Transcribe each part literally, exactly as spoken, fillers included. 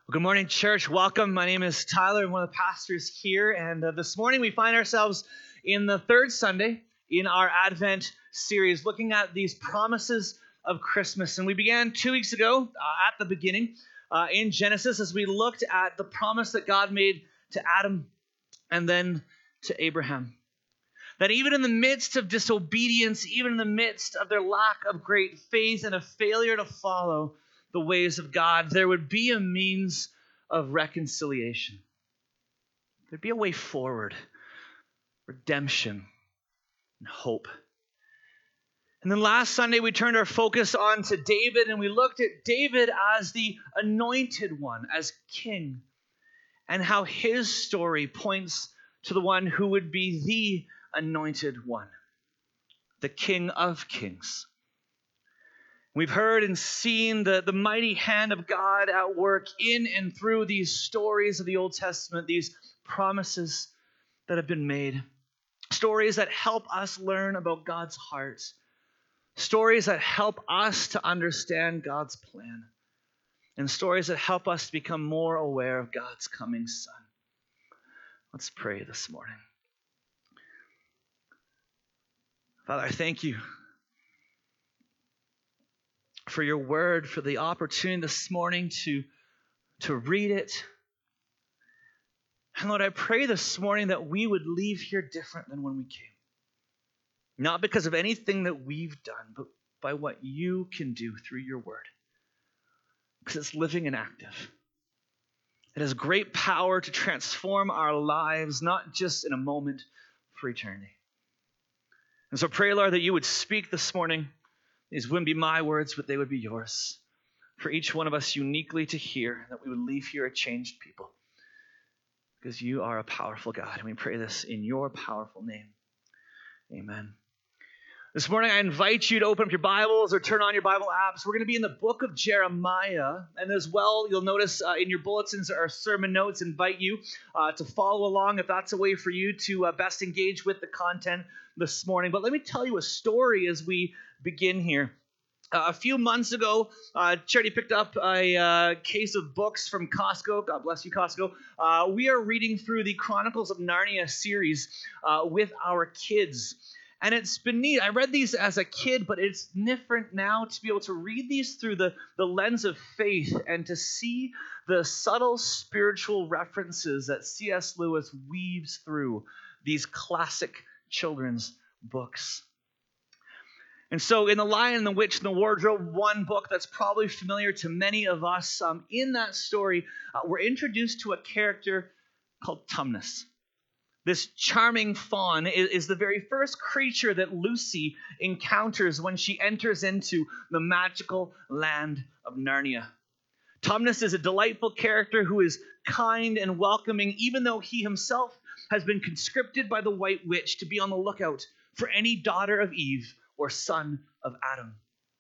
Well, good morning, church. Welcome. My name is Tyler. I'm one of the pastors here. And uh, this morning we find ourselves in the third Sunday in our Advent series, looking at these promises of Christmas. And we began two weeks ago uh, at the beginning uh, in Genesis as we looked at the promise that God made to Adam and then to Abraham. That even in the midst of disobedience, even in the midst of their lack of great faith and a failure to follow the ways of God, there would be a means of reconciliation. There'd be a way forward, redemption, and hope. And then last Sunday, we turned our focus on to David, and we looked at David as the anointed one, as king, and how his story points to the one who would be the anointed one, the King of Kings. We've heard and seen the, the mighty hand of God at work in and through these stories of the Old Testament, these promises that have been made, stories that help us learn about God's heart, stories that help us to understand God's plan, and stories that help us to become more aware of God's coming Son. Let's pray this morning. Father, I thank you for your word, for the opportunity this morning to, to read it. And Lord, I pray this morning that we would leave here different than when we came. Not because of anything that we've done, but by what you can do through your word. Because it's living and active. It has great power to transform our lives, not just in a moment, for eternity. And so pray, Lord, that you would speak this morning. These wouldn't be my words, but they would be yours. For each one of us uniquely to hear, that we would leave here a changed people. Because you are a powerful God. And we pray this in your powerful name. Amen. This morning, I invite you to open up your Bibles or turn on your Bible apps. We're going to be in the book of Jeremiah. And as well, you'll notice uh, in your bulletins there are sermon notes. Invite you uh, to follow along if that's a way for you to uh, best engage with the content this morning. But let me tell you a story as we begin here. Uh, a few months ago, uh, Charity picked up a uh, case of books from Costco. God bless you, Costco. Uh, we are reading through the Chronicles of Narnia series uh, with our kids. And it's been neat. I read these as a kid, but it's different now to be able to read these through the, the lens of faith and to see the subtle spiritual references that C S Lewis weaves through these classic children's books. And so in The Lion and the Witch and the Wardrobe, one book that's probably familiar to many of us, um, in that story, uh, we're introduced to a character called Tumnus. This charming fawn is, is the very first creature that Lucy encounters when she enters into the magical land of Narnia. Tumnus is a delightful character who is kind and welcoming, even though he himself has been conscripted by the White Witch to be on the lookout for any daughter of Eve or son of Adam.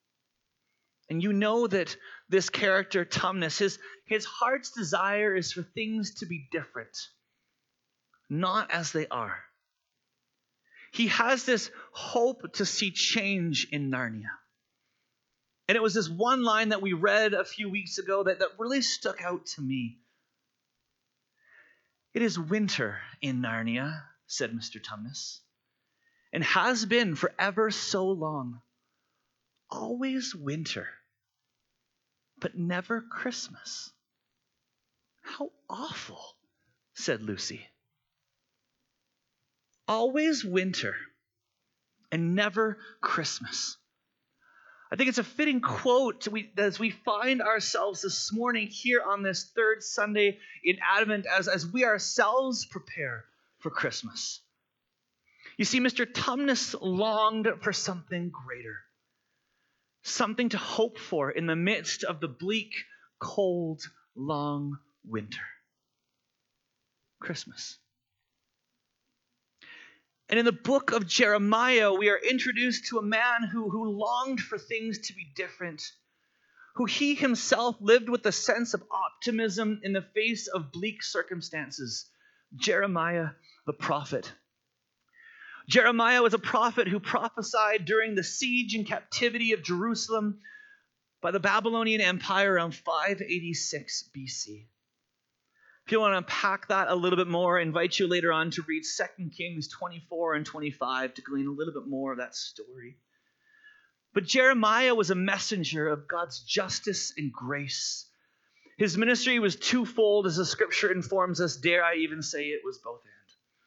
And you know that this character, Tumnus, his, his heart's desire is for things to be different, not as they are. He has this hope to see change in Narnia. And it was this one line that we read a few weeks ago that, that really stuck out to me. "It is winter in Narnia," said Mister Tumnus, "and has been for ever so long. Always winter, but never Christmas." "How awful," said Lucy. Always winter and never Christmas. I think it's a fitting quote we, as we find ourselves this morning here on this third Sunday in Advent as, as we ourselves prepare for Christmas. You see, Mister Tumnus longed for something greater, something to hope for in the midst of the bleak, cold, long winter. Christmas. And in the book of Jeremiah, we are introduced to a man who, who longed for things to be different, who he himself lived with a sense of optimism in the face of bleak circumstances. Jeremiah the prophet. Jeremiah was a prophet who prophesied during the siege and captivity of Jerusalem by the Babylonian Empire around five eighty-six B C. If you want to unpack that a little bit more, I invite you later on to read Second Kings twenty-four and twenty-five to glean a little bit more of that story. But Jeremiah was a messenger of God's justice and grace. His ministry was twofold, as the scripture informs us. Dare I even say it was both and.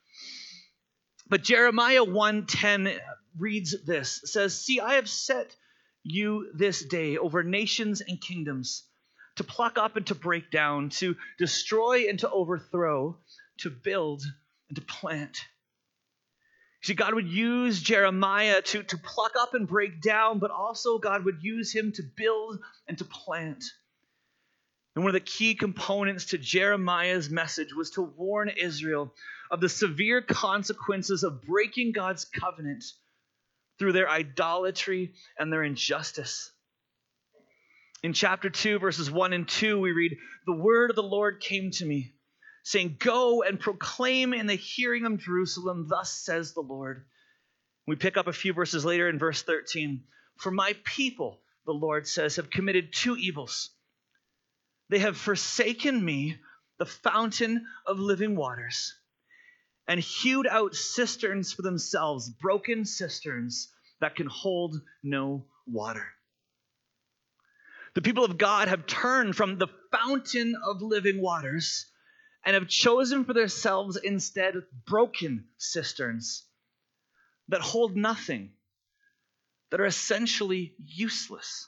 But Jeremiah one ten reads this. It says, "See, I have set you this day over nations and kingdoms, to pluck up and to break down, to destroy and to overthrow, to build and to plant." See, God would use Jeremiah to, to pluck up and break down, but also God would use him to build and to plant. And one of the key components to Jeremiah's message was to warn Israel of the severe consequences of breaking God's covenant through their idolatry and their injustice. In chapter two, verses one and two, we read, "The word of the Lord came to me, saying, go and proclaim in the hearing of Jerusalem, thus says the Lord." We pick up a few verses later in verse thirteen. "For my people," the Lord says, "have committed two evils. They have forsaken me, the fountain of living waters, and hewed out cisterns for themselves, broken cisterns that can hold no water." The people of God have turned from the fountain of living waters and have chosen for themselves instead broken cisterns that hold nothing, that are essentially useless.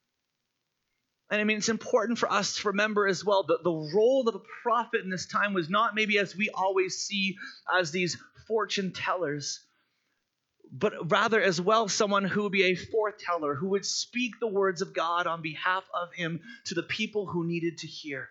And I mean, it's important for us to remember as well that the role of a prophet in this time was not maybe as we always see as these fortune tellers, but rather as well someone who would be a foreteller, who would speak the words of God on behalf of him to the people who needed to hear.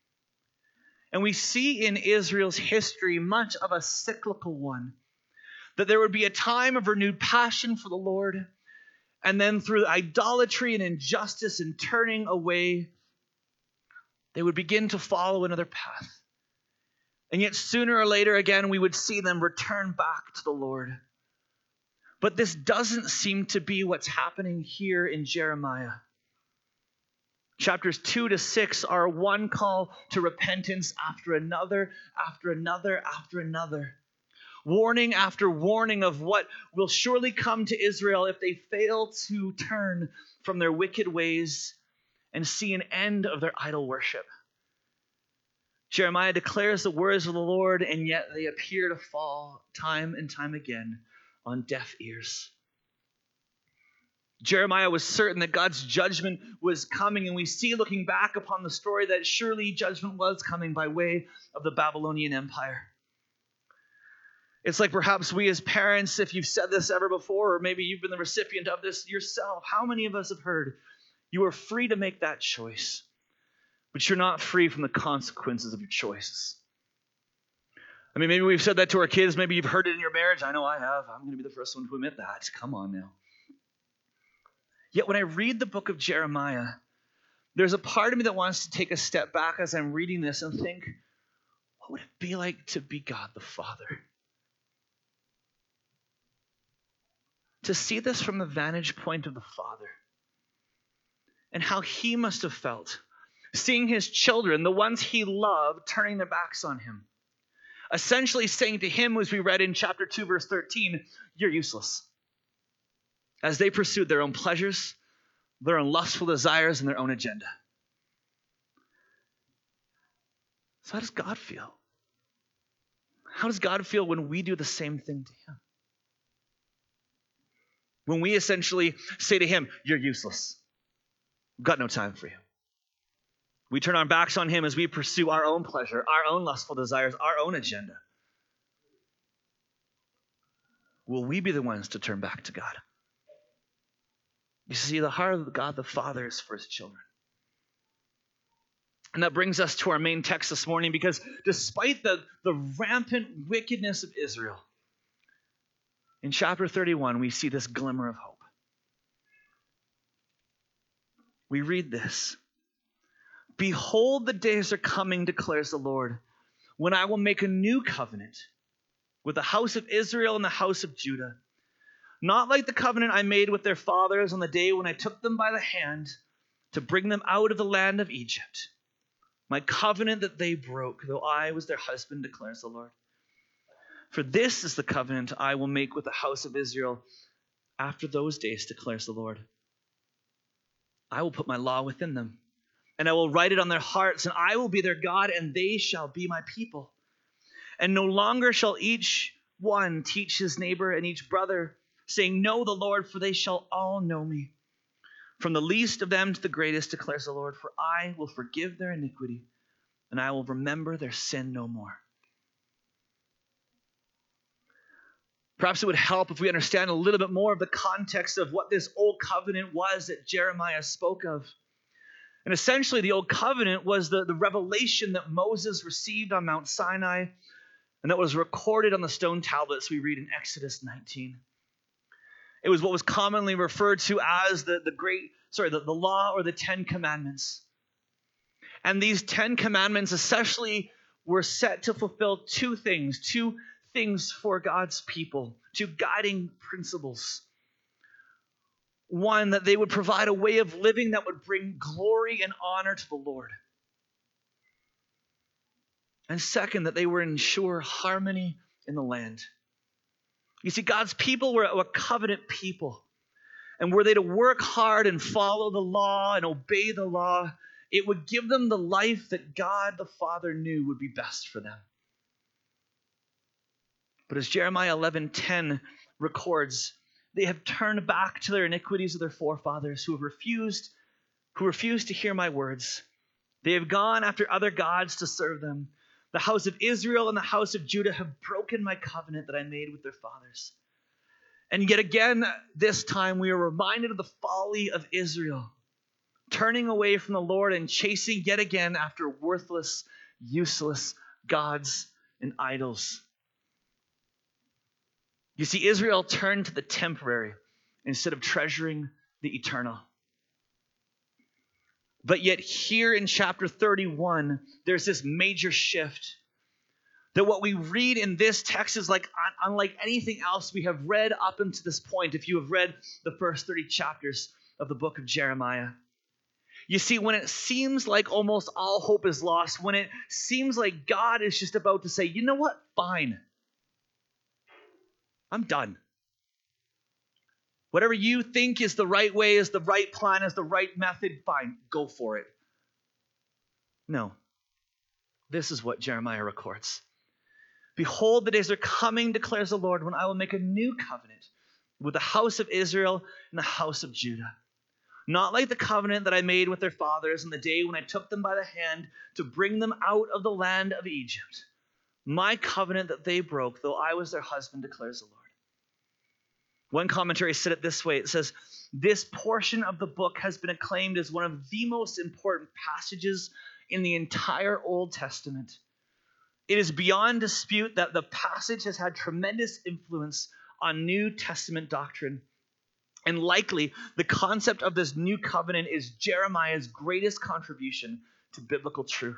And we see in Israel's history much of a cyclical one, that there would be a time of renewed passion for the Lord, and then through idolatry and injustice and turning away, they would begin to follow another path. And yet sooner or later again, we would see them return back to the Lord. But this doesn't seem to be what's happening here in Jeremiah. Chapters two to six are one call to repentance after another, after another, after another. Warning after warning of what will surely come to Israel if they fail to turn from their wicked ways and see an end of their idol worship. Jeremiah declares the words of the Lord, and yet they appear to fall time and time again on deaf ears. Jeremiah was certain that God's judgment was coming, and we see looking back upon the story that surely judgment was coming by way of the Babylonian Empire. It's like perhaps we as parents, if you've said this ever before, or maybe you've been the recipient of this yourself, how many of us have heard, you are free to make that choice, but you're not free from the consequences of your choices? I mean, maybe we've said that to our kids. Maybe you've heard it in your marriage. I know I have. I'm going to be the first one to admit that. Come on now. Yet when I read the book of Jeremiah, there's a part of me that wants to take a step back as I'm reading this and think, what would it be like to be God the Father? To see this from the vantage point of the Father and how he must have felt seeing his children, the ones he loved, turning their backs on him. Essentially saying to him, as we read in chapter two, verse thirteen, you're useless. As they pursued their own pleasures, their own lustful desires, and their own agenda. So how does God feel? How does God feel when we do the same thing to him? When we essentially say to him, you're useless. We've got no time for you. We turn our backs on him as we pursue our own pleasure, our own lustful desires, our own agenda. Will we be the ones to turn back to God? You see, the heart of God the Father is for his children. And that brings us to our main text this morning, because despite the, the rampant wickedness of Israel, in chapter thirty-one, we see this glimmer of hope. We read this. Behold, the days are coming, declares the Lord, when I will make a new covenant with the house of Israel and the house of Judah. Not like the covenant I made with their fathers on the day when I took them by the hand to bring them out of the land of Egypt, my covenant that they broke, though I was their husband, declares the Lord. For this is the covenant I will make with the house of Israel after those days, declares the Lord. I will put my law within them, and I will write it on their hearts, and I will be their God, and they shall be my people. And no longer shall each one teach his neighbor and each brother, saying, know the Lord, for they shall all know me. From the least of them to the greatest, declares the Lord, for I will forgive their iniquity, and I will remember their sin no more. Perhaps it would help if we understand a little bit more of the context of what this old covenant was that Jeremiah spoke of. And essentially, the old covenant was the, the revelation that Moses received on Mount Sinai, and that was recorded on the stone tablets we read in Exodus nineteen. It was what was commonly referred to as the, the great, sorry, the, the law or the Ten Commandments. And these Ten Commandments essentially were set to fulfill two things, two things for God's people, two guiding principles. One, that they would provide a way of living that would bring glory and honor to the Lord. And second, that they would ensure harmony in the land. You see, God's people were a covenant people. And were they to work hard and follow the law and obey the law, it would give them the life that God the Father knew would be best for them. But as Jeremiah eleven ten records, they have turned back to their iniquities of their forefathers who have refused, who refused to hear my words. They have gone after other gods to serve them. The house of Israel and the house of Judah have broken my covenant that I made with their fathers. And yet again, this time we are reminded of the folly of Israel, turning away from the Lord and chasing yet again after worthless, useless gods and idols. You see, Israel turned to the temporary instead of treasuring the eternal. But yet here in chapter thirty-one, there's this major shift. That what we read in this text is like unlike anything else we have read up until this point, if you have read the first thirty chapters of the book of Jeremiah. You see, when it seems like almost all hope is lost, when it seems like God is just about to say, you know what, fine. I'm done. Whatever you think is the right way, is the right plan, is the right method, fine, go for it. No. This is what Jeremiah records. Behold, the days are coming, declares the Lord, when I will make a new covenant with the house of Israel and the house of Judah. Not like the covenant that I made with their fathers in the day when I took them by the hand to bring them out of the land of Egypt. My covenant that they broke, though I was their husband, declares the Lord. One commentary said it this way. It says, this portion of the book has been acclaimed as one of the most important passages in the entire Old Testament. It is beyond dispute that the passage has had tremendous influence on New Testament doctrine. And likely, the concept of this new covenant is Jeremiah's greatest contribution to biblical truth.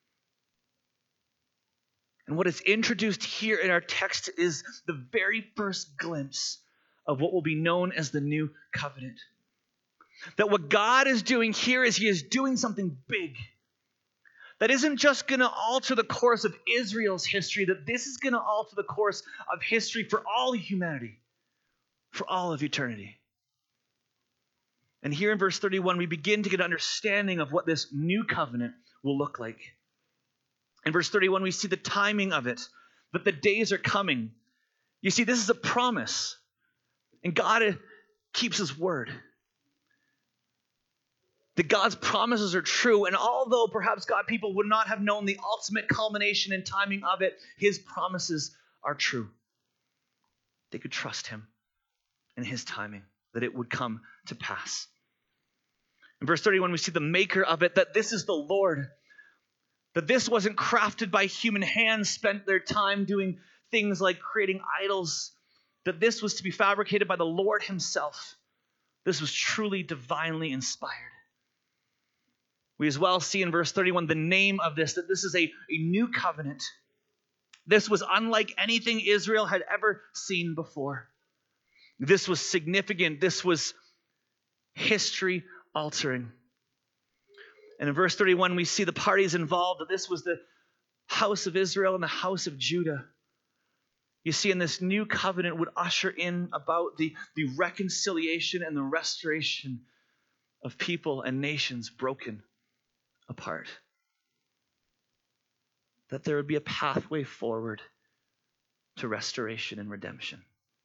And what is introduced here in our text is the very first glimpse of what will be known as the new covenant. That what God is doing here is he is doing something big. That isn't just going to alter the course of Israel's history, that this is going to alter the course of history for all humanity, for all of eternity. And here in verse thirty-one, we begin to get an understanding of what this new covenant will look like. In verse thirty-one, we see the timing of it, that the days are coming. You see, this is a promise, and God keeps his word. That God's promises are true, and although perhaps God people would not have known the ultimate culmination and timing of it, his promises are true. They could trust him in his timing, that it would come to pass. In verse thirty-one, we see the maker of it, that this is the Lord. That this wasn't crafted by human hands, spent their time doing things like creating idols. That this was to be fabricated by the Lord himself. This was truly divinely inspired. We as well see in verse thirty-one the name of this, that this is a, a new covenant. This was unlike anything Israel had ever seen before. This was significant. This was history altering. And in verse thirty-one, we see the parties involved. That this was the house of Israel and the house of Judah. You see, in this new covenant would usher in about the, the reconciliation and the restoration of people and nations broken apart. That there would be a pathway forward to restoration and redemption.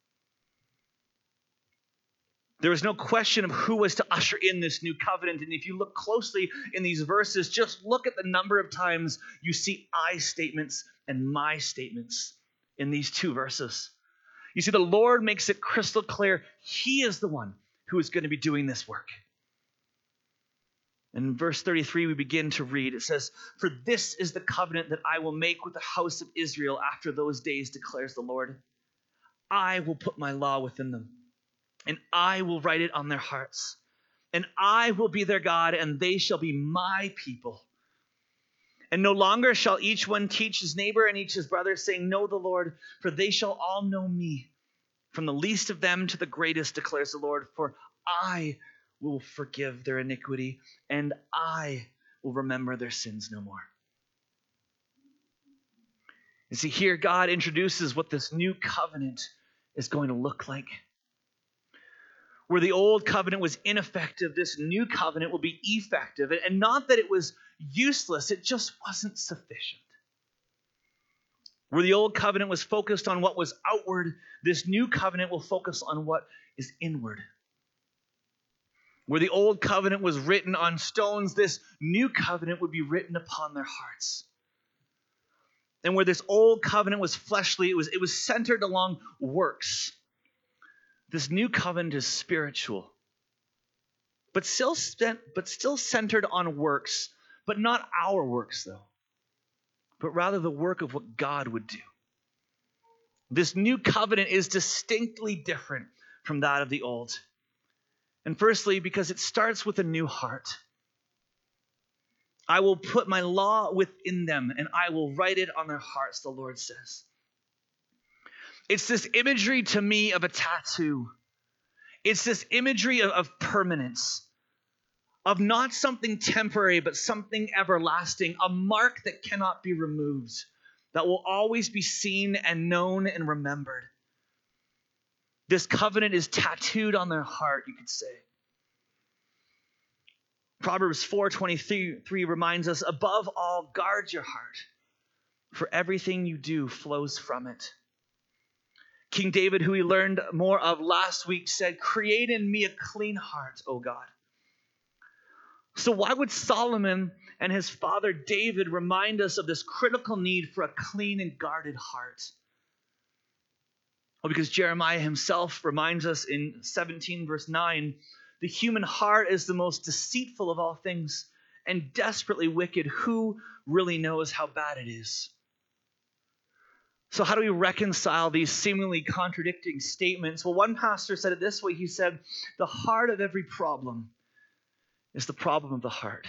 There was no question of who was to usher in this new covenant. And if you look closely in these verses, just look at the number of times you see I statements and my statements in these two verses. You see, the Lord makes it crystal clear he is the one who is going to be doing this work. In verse thirty-three, we begin to read. It says, "For this is the covenant that I will make with the house of Israel after those days, declares the Lord. I will put my law within them, and I will write it on their hearts. And I will be their God, and they shall be my people. And no longer shall each one teach his neighbor and each his brother, saying, Know the Lord, for they shall all know me, from the least of them to the greatest, declares the Lord. For I will forgive their iniquity, and I will remember their sins no more." You see, here God introduces what this new covenant is going to look like. Where the old covenant was ineffective, this new covenant will be effective. And not that it was useless, it just wasn't sufficient. Where the old covenant was focused on what was outward, this new covenant will focus on what is inward. Where the old covenant was written on stones, this new covenant would be written upon their hearts. And where this old covenant was fleshly, it was, it was centered along works. This new covenant is spiritual, but still spent, but still centered on works, but not our works though, but rather the work of what God would do. This new covenant is distinctly different from that of the old. And firstly, because it starts with a new heart. I will put my law within them, and I will write it on their hearts, the Lord says. It's this imagery to me of a tattoo. It's this imagery of, of permanence, of not something temporary, but something everlasting, a mark that cannot be removed, that will always be seen and known and remembered. This covenant is tattooed on their heart, you could say. Proverbs four twenty-three reminds us, above all, guard your heart, for everything you do flows from it. King David, who we learned more of last week, said, "Create in me a clean heart, O God." So why would Solomon and his father David remind us of this critical need for a clean and guarded heart? Well, because Jeremiah himself reminds us in seventeen verse nine, the human heart is the most deceitful of all things and desperately wicked. Who really knows how bad it is? So how do we reconcile these seemingly contradicting statements? Well, one pastor said it this way. He said, the heart of every problem is the problem of the heart.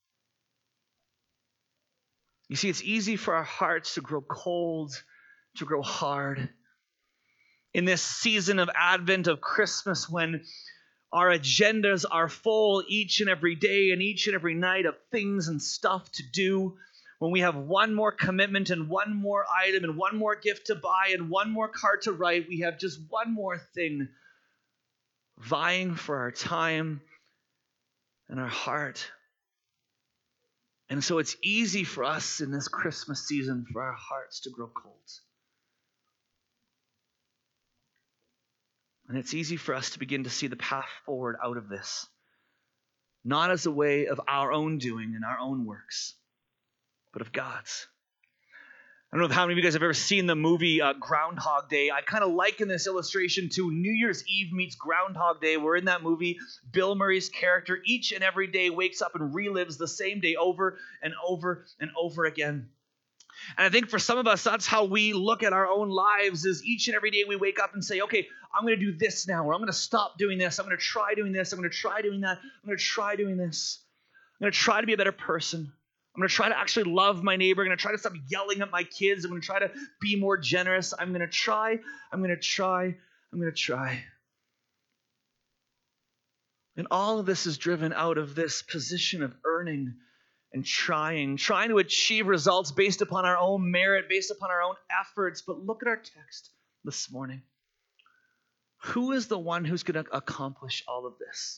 You see, it's easy for our hearts to grow cold, to grow hard. In this season of Advent, of Christmas, when our agendas are full each and every day and each and every night of things and stuff to do, when we have one more commitment and one more item and one more gift to buy and one more card to write, we have just one more thing vying for our time and our heart. And so it's easy for us in this Christmas season for our hearts to grow cold. And it's easy for us to begin to see the path forward out of this, not as a way of our own doing and our own works, but of God's. I don't know how many of you guys have ever seen the movie uh, Groundhog Day. I kind of liken this illustration to New Year's Eve meets Groundhog Day, where in that movie, Bill Murray's character each and every day wakes up and relives the same day over and over and over again. And I think for some of us, that's how we look at our own lives, is each and every day we wake up and say, okay, I'm going to do this now, or I'm going to stop doing this. I'm going to try doing this. I'm going to try doing that. I'm going to try doing this. I'm going to try to be a better person. I'm going to try to actually love my neighbor. I'm going to try to stop yelling at my kids. I'm going to try to be more generous. I'm going to try. I'm going to try. I'm going to try. And all of this is driven out of this position of earning and trying, trying to achieve results based upon our own merit, based upon our own efforts. But look at our text this morning. Who is the one who's going to accomplish all of this?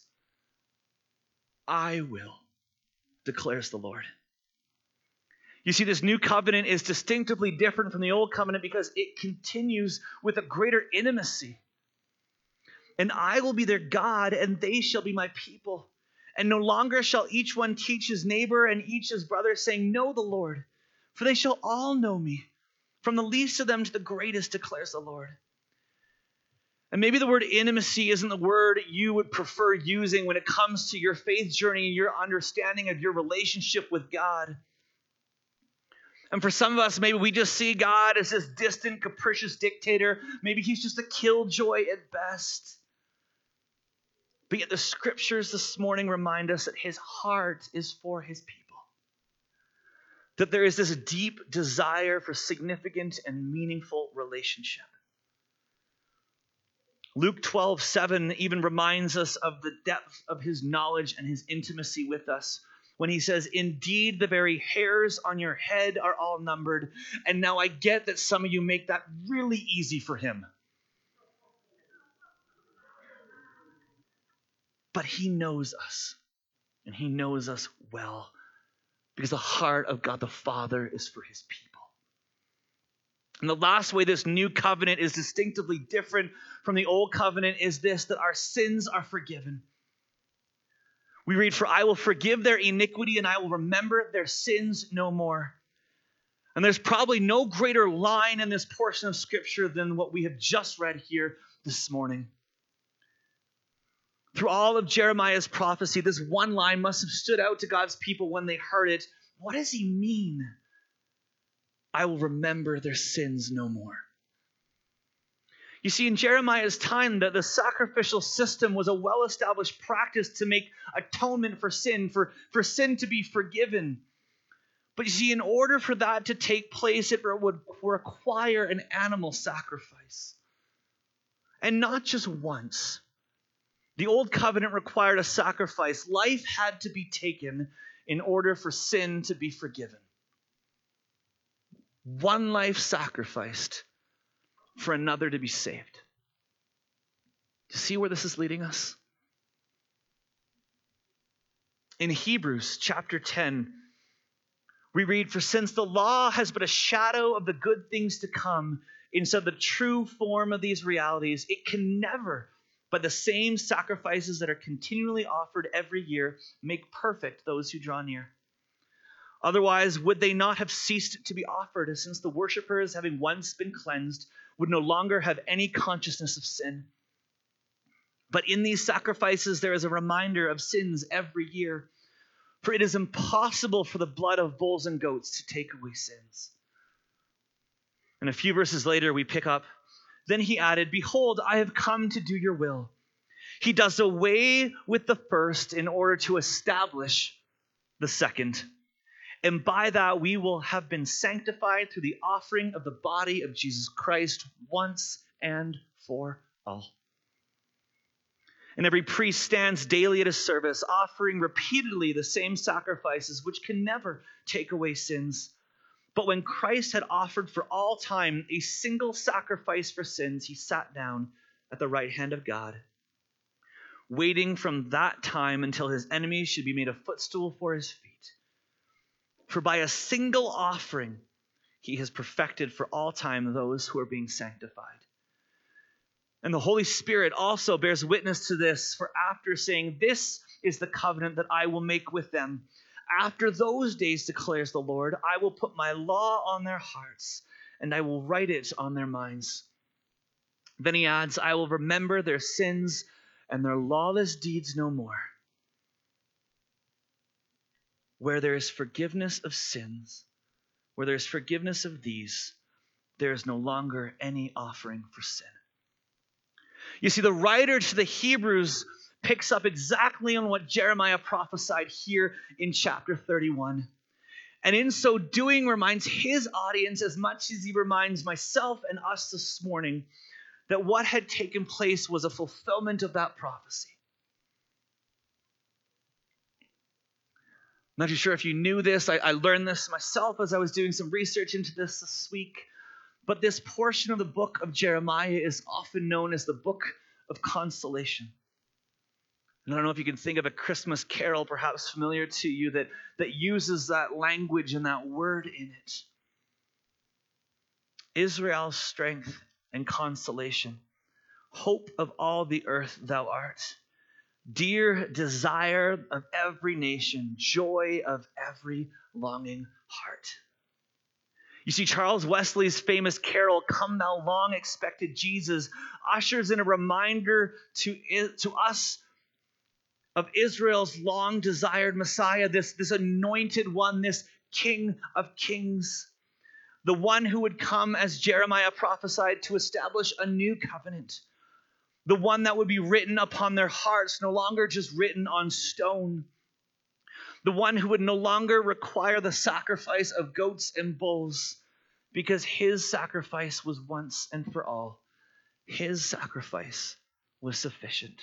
I will, declares the Lord. You see, this new covenant is distinctively different from the old covenant because it continues with a greater intimacy. And I will be their God, and they shall be my people. And no longer shall each one teach his neighbor and each his brother, saying, know the Lord, for they shall all know me, from the least of them to the greatest, declares the Lord. And maybe the word intimacy isn't the word you would prefer using when it comes to your faith journey and your understanding of your relationship with God. And for some of us, maybe we just see God as this distant, capricious dictator. Maybe he's just a killjoy at best. But yet the scriptures this morning remind us that his heart is for his people. That there is this deep desire for significant and meaningful relationship. Luke twelve seven even reminds us of the depth of his knowledge and his intimacy with us when he says, indeed, the very hairs on your head are all numbered. And now I get that some of you make that really easy for him. But he knows us, and he knows us well, because the heart of God the Father is for his people. And the last way this new covenant is distinctively different from the old covenant is this, that our sins are forgiven. We read, for I will forgive their iniquity and I will remember their sins no more. And there's probably no greater line in this portion of scripture than what we have just read here this morning. Through all of Jeremiah's prophecy, this one line must have stood out to God's people when they heard it. What does he mean? I will remember their sins no more. You see, in Jeremiah's time, that the sacrificial system was a well-established practice to make atonement for sin, for, for sin to be forgiven. But you see, in order for that to take place, it would require an animal sacrifice. And not just once. The old covenant required a sacrifice. Life had to be taken in order for sin to be forgiven. One life sacrificed for another to be saved. Do you see where this is leading us? In Hebrews chapter ten, we read, for since the law has but a shadow of the good things to come, instead of the true form of these realities, it can never, by the same sacrifices that are continually offered every year, make perfect those who draw near. Otherwise, would they not have ceased to be offered, since the worshipers, having once been cleansed, would no longer have any consciousness of sin? But in these sacrifices, there is a reminder of sins every year. For it is impossible for the blood of bulls and goats to take away sins. And a few verses later, we pick up, then he added, behold, I have come to do your will. He does away with the first in order to establish the second. And by that, we will have been sanctified through the offering of the body of Jesus Christ once and for all. And every priest stands daily at his service, offering repeatedly the same sacrifices, which can never take away sins. But when Christ had offered for all time a single sacrifice for sins, he sat down at the right hand of God, waiting from that time until his enemies should be made a footstool for his feet. For by a single offering, he has perfected for all time those who are being sanctified. And the Holy Spirit also bears witness to this, for after saying, this is the covenant that I will make with them. After those days, declares the Lord, I will put my law on their hearts, and I will write it on their minds. Then he adds, I will remember their sins and their lawless deeds no more. Where there is forgiveness of sins, where there is forgiveness of these, there is no longer any offering for sin. You see, the writer to the Hebrews picks up exactly on what Jeremiah prophesied here in chapter thirty-one. And in so doing, reminds his audience as much as he reminds myself and us this morning that what had taken place was a fulfillment of that prophecy. Not too sure if you knew this. I, I learned this myself as I was doing some research into this this week. But this portion of the book of Jeremiah is often known as the book of consolation. And I don't know if you can think of a Christmas carol perhaps familiar to you that, that uses that language and that word in it. Israel's strength and consolation. Hope of all the earth thou art. Dear desire of every nation. Joy of every longing heart. You see, Charles Wesley's famous carol, Come Thou Long Expected Jesus, ushers in a reminder to, to us of Israel's long desired Messiah, this, this anointed one, this King of Kings, the one who would come, as Jeremiah prophesied, to establish a new covenant, the one that would be written upon their hearts, no longer just written on stone, the one who would no longer require the sacrifice of goats and bulls, because his sacrifice was once and for all. His sacrifice was sufficient.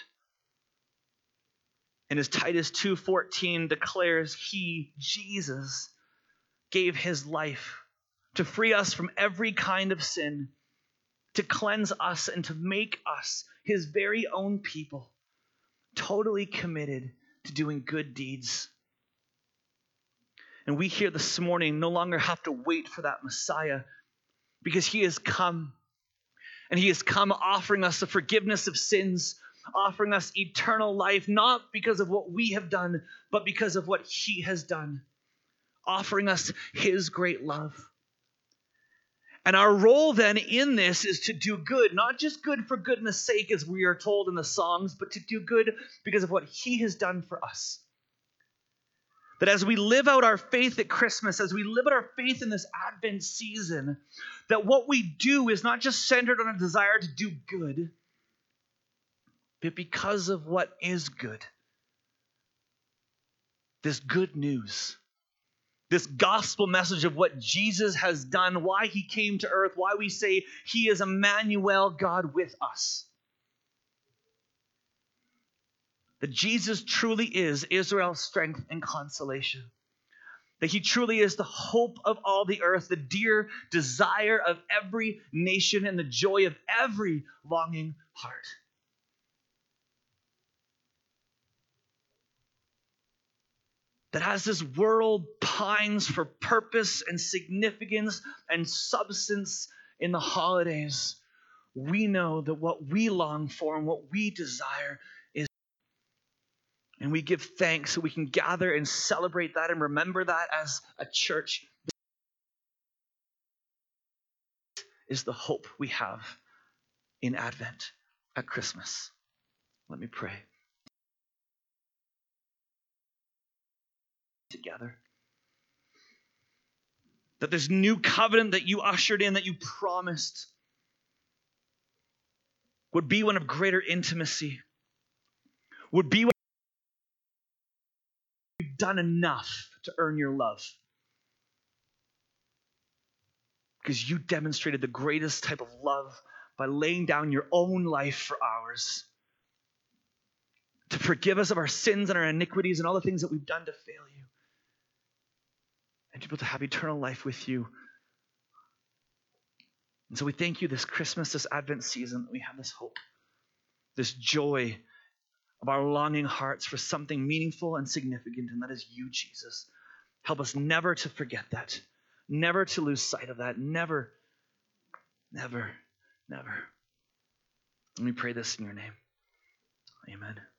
And as Titus two fourteen declares, he, Jesus, gave his life to free us from every kind of sin, to cleanse us and to make us his very own people, totally committed to doing good deeds. And we here this morning no longer have to wait for that Messiah, because he has come. And he has come offering us the forgiveness of sins, offering us eternal life, not because of what we have done, but because of what he has done, offering us his great love. And our role then in this is to do good, not just good for goodness sake, as we are told in the songs, but to do good because of what he has done for us. That as we live out our faith at Christmas, as we live out our faith in this Advent season, that what we do is not just centered on a desire to do good, but because of what is good. This good news, this gospel message of what Jesus has done, why he came to earth, why we say he is Emmanuel, God with us. That Jesus truly is Israel's strength and consolation. That he truly is the hope of all the earth, the dear desire of every nation, and the joy of every longing heart. That as this world pines for purpose and significance and substance in the holidays, we know that what we long for and what we desire is, and we give thanks so we can gather and celebrate that and remember that as a church. Is the hope we have in Advent at Christmas. Let me pray. Together. That this new covenant that you ushered in, that you promised, would be one of greater intimacy, would be one you've done enough to earn your love. Because you demonstrated the greatest type of love by laying down your own life for ours, to forgive us of our sins and our iniquities and all the things that we've done to fail you, and to be able to have eternal life with you. And so we thank you this Christmas, this Advent season, that we have this hope, this joy of our longing hearts for something meaningful and significant, and that is you, Jesus. Help us never to forget that, never to lose sight of that, never, never, never. And we pray this in your name. Amen.